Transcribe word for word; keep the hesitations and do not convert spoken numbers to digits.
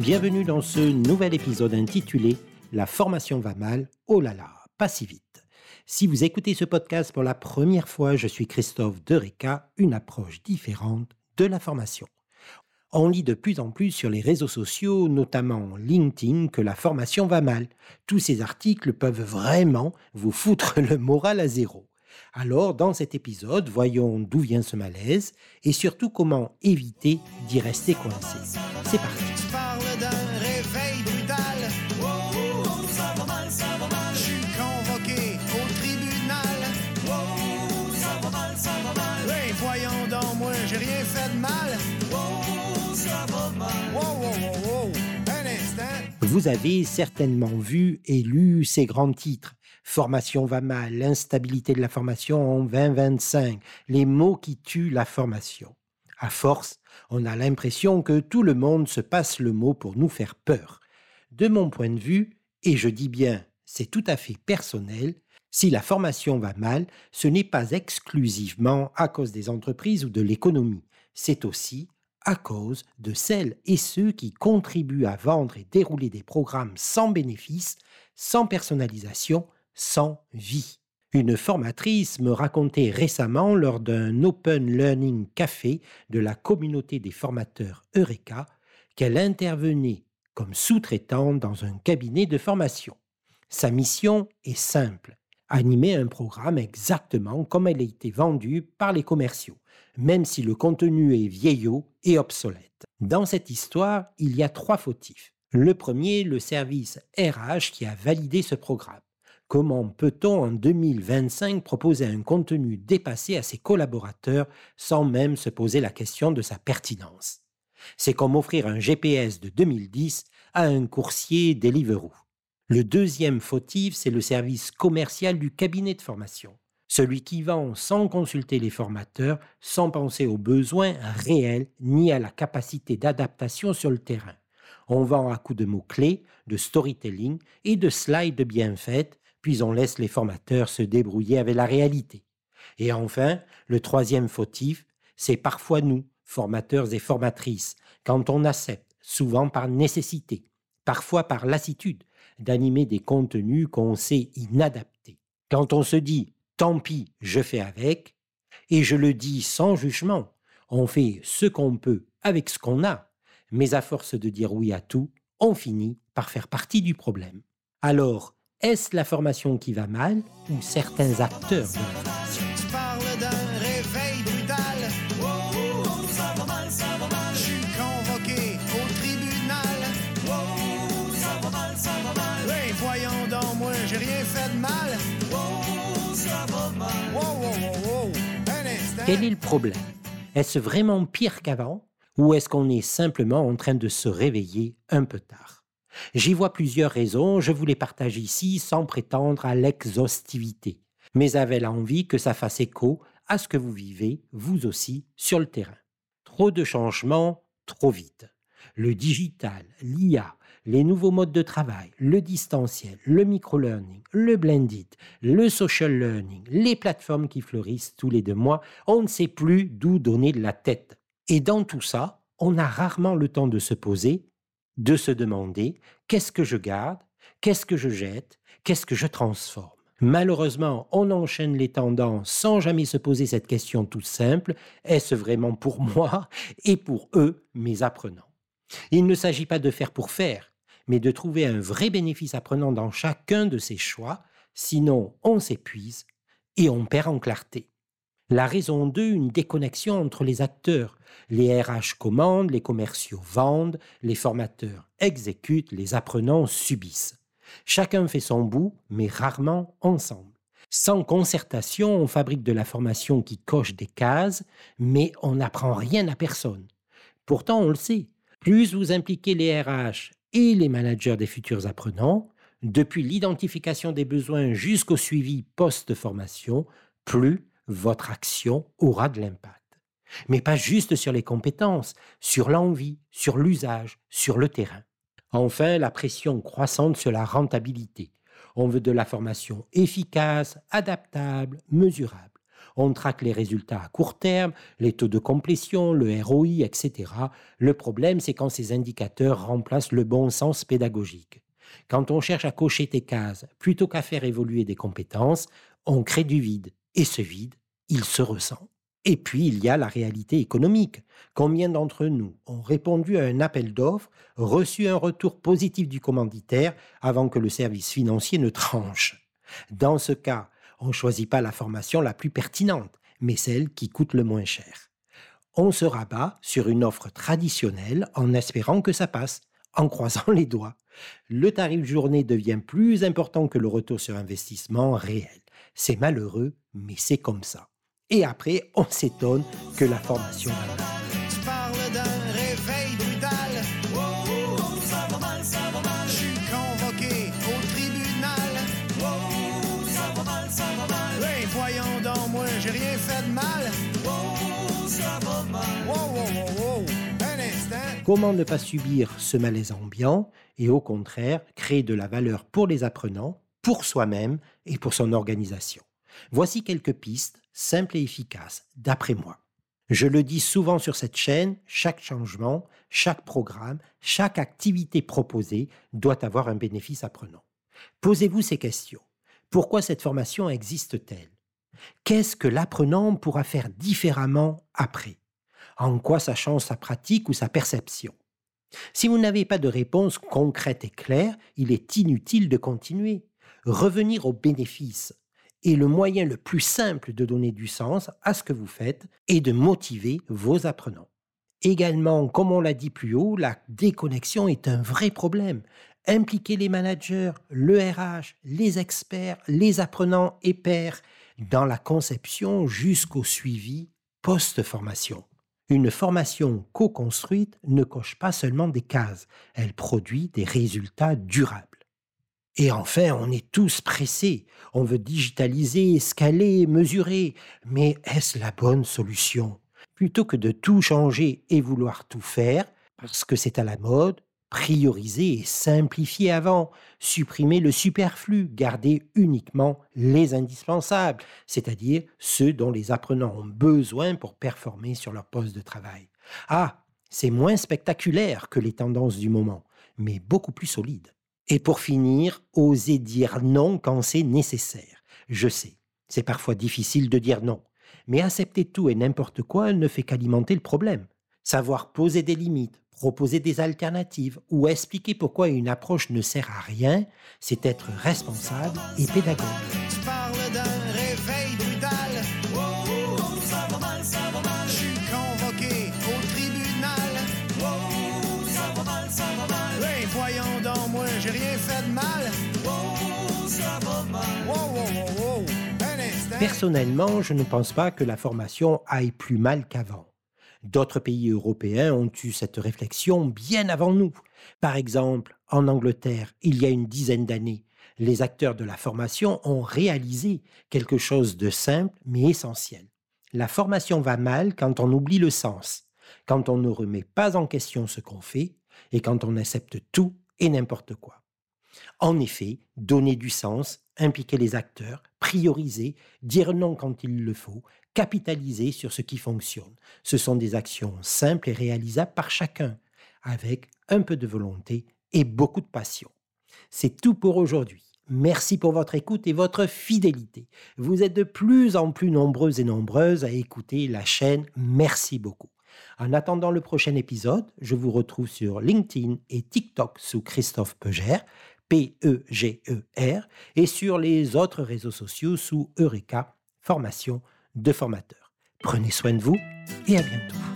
Bienvenue dans ce nouvel épisode intitulé « La formation va mal, oh là là, pas si vite ». Si vous écoutez ce podcast pour la première fois, je suis Christophe Dereka, une approche différente de la formation. On lit de plus en plus sur les réseaux sociaux, notamment LinkedIn, que la formation va mal. Tous ces articles peuvent vraiment vous foutre le moral à zéro. Alors, dans cet épisode, voyons d'où vient ce malaise et surtout comment éviter d'y rester coincé. C'est parti. Tu parles d'un réveil brutal. Oh, oh, oh, ça va mal, ça va mal. Je suis convoqué au tribunal. Oh, oh, ça va mal, ça va mal. Hey, voyons donc, moi, j'ai rien fait de mal. Oh, oh, ça va mal. Wow, wow, wow, wow. Un instant. Vous avez certainement vu et lu ces grands titres. Formation va mal, l'instabilité de la formation en vingt vingt-cinq, les mots qui tuent la formation. À force, on a l'impression que tout le monde se passe le mot pour nous faire peur. De mon point de vue, et je dis bien, c'est tout à fait personnel, si la formation va mal, ce n'est pas exclusivement à cause des entreprises ou de l'économie. C'est aussi à cause de celles et ceux qui contribuent à vendre et dérouler des programmes sans bénéfice, sans personnalisation, sans vie. Une formatrice me racontait récemment lors d'un Open Learning Café de la communauté des formateurs Eureka qu'elle intervenait comme sous-traitante dans un cabinet de formation. Sa mission est simple, animer un programme exactement comme elle a été vendue par les commerciaux, même si le contenu est vieillot et obsolète. Dans cette histoire, il y a trois fautifs. Le premier, le service R H qui a validé ce programme. Comment peut-on en deux mille vingt-cinq proposer un contenu dépassé à ses collaborateurs sans même se poser la question de sa pertinence? C'est comme offrir un G P S de deux mille dix à un coursier Deliveroo. Le deuxième fautif, c'est le service commercial du cabinet de formation. Celui qui vend sans consulter les formateurs, sans penser aux besoins réels ni à la capacité d'adaptation sur le terrain. On vend à coups de mots-clés, de storytelling et de slides bien faites, puis on laisse les formateurs se débrouiller avec la réalité. Et enfin, le troisième fautif, c'est parfois nous, formateurs et formatrices, quand on accepte, souvent par nécessité, parfois par lassitude, d'animer des contenus qu'on sait inadaptés. Quand on se dit « tant pis, je fais avec », et je le dis sans jugement, on fait ce qu'on peut avec ce qu'on a, mais à force de dire oui à tout, on finit par faire partie du problème. Alors, est-ce la formation qui va mal ou certains acteurs de la formation? Tu parles d'un réveil brutal. Oh, oh, oh, ça va mal, ça va mal. Je suis convoqué au tribunal. Oh, oh, ça va mal, ça va mal. Hey, voyons donc, moi, j'ai rien fait de mal. Oh, oh, ça va mal. Wow, wow, wow, wow. Un instant. Quel est le problème? Est-ce vraiment pire qu'avant ou est-ce qu'on est simplement en train de se réveiller un peu tard? J'y vois plusieurs raisons, je vous les partage ici sans prétendre à l'exhaustivité, mais avec l'envie que ça fasse écho à ce que vous vivez, vous aussi, sur le terrain. Trop de changements, trop vite. Le digital, l'I A, les nouveaux modes de travail, le distanciel, le micro-learning, le blended, le social learning, les plateformes qui fleurissent tous les deux mois, on ne sait plus d'où donner de la tête. Et dans tout ça, on a rarement le temps de se poser, de se demander qu'est-ce que je garde, qu'est-ce que je jette, qu'est-ce que je transforme. Malheureusement, on enchaîne les tendances sans jamais se poser cette question toute simple, est-ce vraiment pour moi et pour eux, mes apprenants? Il ne s'agit pas de faire pour faire, mais de trouver un vrai bénéfice apprenant dans chacun de ces choix, sinon on s'épuise et on perd en clarté. La raison deux, une déconnexion entre les acteurs. Les R H commandent, les commerciaux vendent, les formateurs exécutent, les apprenants subissent. Chacun fait son bout, mais rarement ensemble. Sans concertation, on fabrique de la formation qui coche des cases, mais on n'apprend rien à personne. Pourtant, on le sait, plus vous impliquez les R H et les managers des futurs apprenants, depuis l'identification des besoins jusqu'au suivi post-formation, plus votre action aura de l'impact. Mais pas juste sur les compétences, sur l'envie, sur l'usage, sur le terrain. Enfin, la pression croissante sur la rentabilité. On veut de la formation efficace, adaptable, mesurable. On traque les résultats à court terme, les taux de complétion, le R O I, et cetera. Le problème, c'est quand ces indicateurs remplacent le bon sens pédagogique. Quand on cherche à cocher des cases plutôt qu'à faire évoluer des compétences, on crée du vide. Et ce vide, il se ressent. Et puis, il y a la réalité économique. Combien d'entre nous ont répondu à un appel d'offres, reçu un retour positif du commanditaire avant que le service financier ne tranche? Dans ce cas, on ne choisit pas la formation la plus pertinente, mais celle qui coûte le moins cher. On se rabat sur une offre traditionnelle en espérant que ça passe, en croisant les doigts. Le tarif journée devient plus important que le retour sur investissement réel. C'est malheureux, mais c'est comme ça. Et après, on s'étonne que la formation va mal. Tu parles d'un réveil brutal. Oh, oh, oh, ça va mal, ça va mal. Je suis convoqué au tribunal. Oh, oh, ça va mal, ça va mal. Hey, voyons donc, moi, j'ai rien fait de mal. Oh, oh, ça va mal. Oh, oh, oh, oh. Un instant. Comment ne pas subir ce malaise ambiant et au contraire créer de la valeur pour les apprenants, pour soi-même et pour son organisation? Voici quelques pistes simples et efficaces, d'après moi. Je le dis souvent sur cette chaîne, chaque changement, chaque programme, chaque activité proposée doit avoir un bénéfice apprenant. Posez-vous ces questions. Pourquoi cette formation existe-t-elle? Qu'est-ce que l'apprenant pourra faire différemment après? En quoi ça change sa pratique ou sa perception? Si vous n'avez pas de réponse concrète et claire, il est inutile de continuer. Revenir aux bénéfices est le moyen le plus simple de donner du sens à ce que vous faites et de motiver vos apprenants. Également, comme on l'a dit plus haut, la déconnexion est un vrai problème. Impliquez les managers, le R H, les experts, les apprenants et pairs dans la conception jusqu'au suivi post-formation. Une formation co-construite ne coche pas seulement des cases, elle produit des résultats durables. Et enfin, on est tous pressés. On veut digitaliser, scaler, mesurer. Mais est-ce la bonne solution? Plutôt que de tout changer et vouloir tout faire, parce que c'est à la mode, prioriser et simplifier avant. Supprimer le superflu, garder uniquement les indispensables, c'est-à-dire ceux dont les apprenants ont besoin pour performer sur leur poste de travail. Ah, c'est moins spectaculaire que les tendances du moment, mais beaucoup plus solide. Et pour finir, osez dire non quand c'est nécessaire. Je sais, c'est parfois difficile de dire non, mais accepter tout et n'importe quoi ne fait qu'alimenter le problème. Savoir poser des limites, proposer des alternatives ou expliquer pourquoi une approche ne sert à rien, c'est être responsable et pédagogue. Tu parles d'un réveil brutal. Oh, oh, oh, ça va mal, ça va mal. Je suis convoqué au tribunal. Oh, oh, ça va mal, ça va mal. Hey, voyons donc, moi, j'ai rien fait de mal. Oh, oh, ça va mal. Oh, oh, oh, oh. Un instant. Personnellement, je ne pense pas que la formation aille plus mal qu'avant. D'autres pays européens ont eu cette réflexion bien avant nous. Par exemple, en Angleterre, il y a une dizaine d'années, les acteurs de la formation ont réalisé quelque chose de simple mais essentiel. La formation va mal quand on oublie le sens, quand on ne remet pas en question ce qu'on fait et quand on accepte tout et n'importe quoi. En effet, donner du sens, impliquer les acteurs, prioriser, dire non quand il le faut, capitaliser sur ce qui fonctionne. Ce sont des actions simples et réalisables par chacun, avec un peu de volonté et beaucoup de passion. C'est tout pour aujourd'hui. Merci pour votre écoute et votre fidélité. Vous êtes de plus en plus nombreux et nombreuses à écouter la chaîne. Merci beaucoup. En attendant le prochain épisode, je vous retrouve sur LinkedIn et TikTok sous Christophe Peugère, P E G E R, et sur les autres réseaux sociaux sous Eureka, formation de formateurs. Prenez soin de vous et à bientôt.